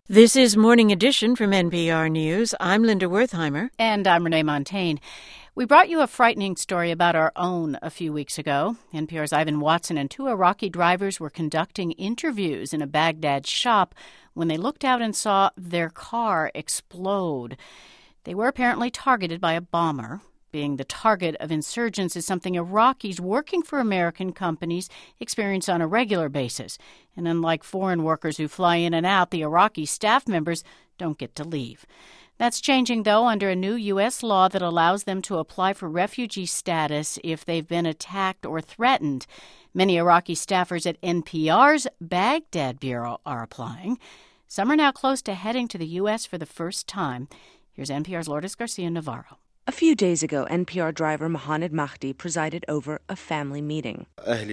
This is Morning Edition from NPR News. I'm Linda Wertheimer. And I'm Renee Montagne. We brought you a frightening story about our own a few weeks ago. NPR's Ivan Watson and two Iraqi drivers were conducting interviews in a Baghdad shop when they looked out and saw their car explode. They were apparently targeted by a bomber. Being the target of insurgents is something Iraqis working for American companies experience on a regular basis. And unlike foreign workers who fly in and out, the Iraqi staff members don't get to leave. That's changing, though, under a new U.S. law that allows them to apply for refugee status if they've been attacked or threatened. Many Iraqi staffers at NPR's Baghdad Bureau are applying. Some are now close to heading to the U.S. for the first time. Here's NPR's Lourdes Garcia-Navarro. A few days ago, NPR driver Mohamed Mahdi presided over a family meeting.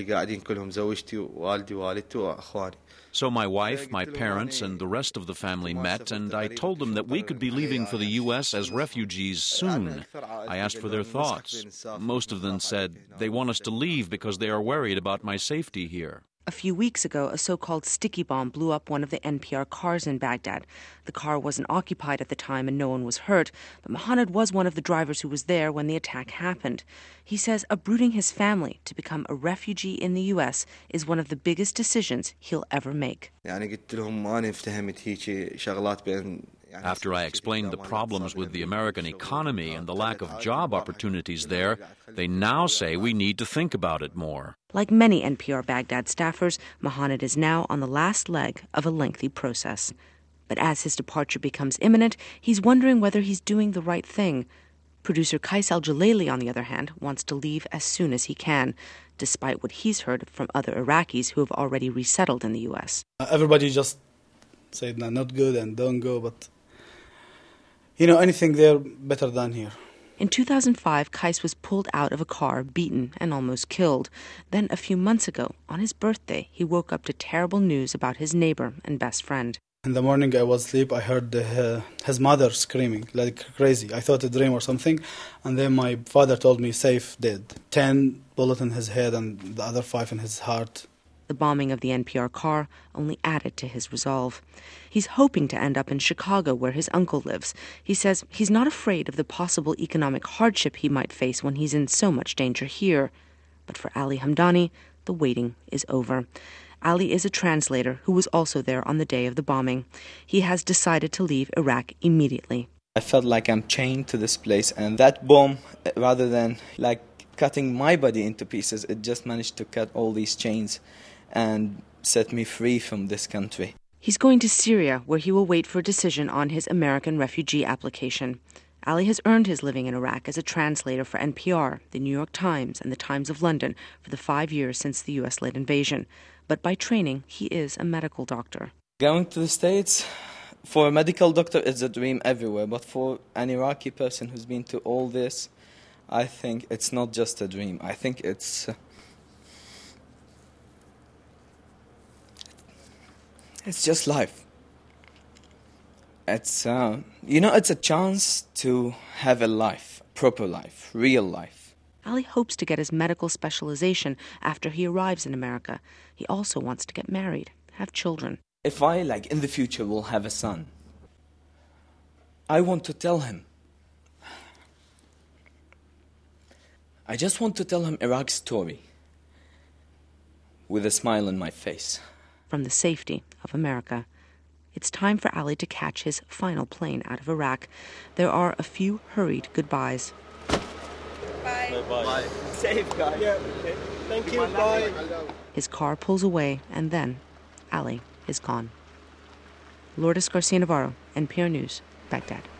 So my wife, my parents, and the rest of the family met, and I told them that we could be leaving for the U.S. as refugees soon. I asked for their thoughts. Most of them said they want us to leave because they are worried about my safety here. A few weeks ago, a so-called sticky bomb blew up one of the NPR cars in Baghdad. The car wasn't occupied at the time and no one was hurt, but Mohamed was one of the drivers who was there when the attack happened. He says uprooting his family to become a refugee in the U.S. is one of the biggest decisions he'll ever make. After I explained the problems with the American economy and the lack of job opportunities there, they now say we need to think about it more. Like many NPR Baghdad staffers, Mohamed is now on the last leg of a lengthy process. But as his departure becomes imminent, he's wondering whether he's doing the right thing. Producer Qais Al-Jalali, on the other hand, wants to leave as soon as he can, despite what he's heard from other Iraqis who have already resettled in the U.S. Everybody just said, no, not good and don't go, but anything there better than here. In 2005, Qais was pulled out of a car, beaten and almost killed. Then a few months ago, on his birthday, he woke up to terrible news about his neighbor and best friend. In the morning I was asleep, I heard his mother screaming like crazy. I thought a dream or something, and then my father told me safe, dead. 10 bullets in his head and the other 5 in his heart. The bombing of the NPR car only added to his resolve. He's hoping to end up in Chicago, where his uncle lives. He says he's not afraid of the possible economic hardship he might face when he's in so much danger here. But for Ali Hamdani, the waiting is over. Ali is a translator who was also there on the day of the bombing. He has decided to leave Iraq immediately. I felt like I'm chained to this place, and that bomb, rather than cutting my body into pieces, it just managed to cut all these chains and set me free from this country. He's going to Syria, where he will wait for a decision on his American refugee application. Ali has earned his living in Iraq as a translator for NPR, the New York Times, and the Times of London for the 5 years since the U.S.-led invasion. But by training, he is a medical doctor. Going to the States, for a medical doctor, it's a dream everywhere. But for an Iraqi person who's been to all this, I think it's not just a dream. I think it's just life. It's it's a chance to have a life, proper life, real life. Ali hopes to get his medical specialization after he arrives in America. He also wants to get married, have children. If I, in the future, will have a son, I want to tell him. I just want to tell him Iraq's story with a smile on my face. From the safety of America, it's time for Ali to catch his final plane out of Iraq. There are a few hurried goodbyes. Bye. Bye. Safe, guys. Yeah, okay. Thank you. Bye. His car pulls away, and then Ali is gone. Lourdes Garcia-Navarro, NPR News, Baghdad.